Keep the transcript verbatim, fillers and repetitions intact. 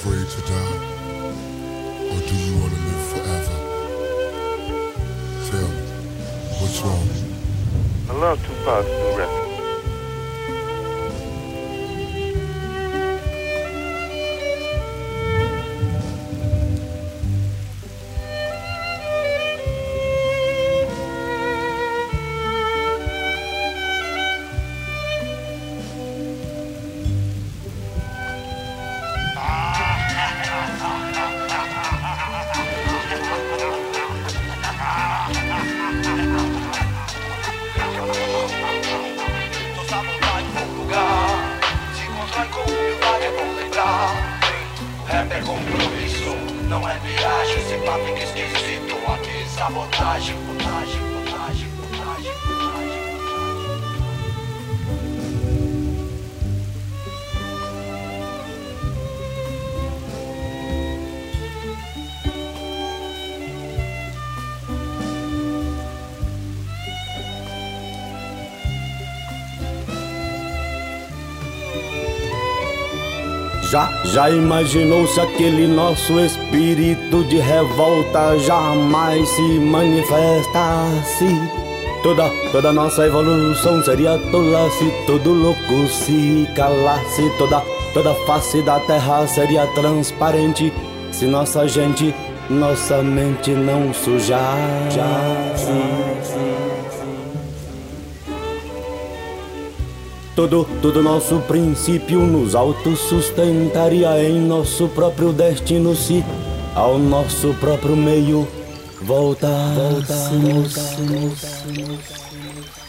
afraid to die? Or do you want to live forever? Tell me, what's wrong? I love Tupac's new record. Não é viagem, esse papo que esquisito aqui, sabotagem, botagem, botagem, botagem, botagem. Já, já imaginou se aquele nosso espírito de revolta jamais se manifestasse? Toda, toda nossa evolução seria tola se todo louco se calasse. Toda, toda face da terra seria transparente se nossa gente, nossa mente não sujasse. Todo, todo nosso princípio nos autossustentaria em nosso próprio destino se ao nosso próprio meio voltássemos.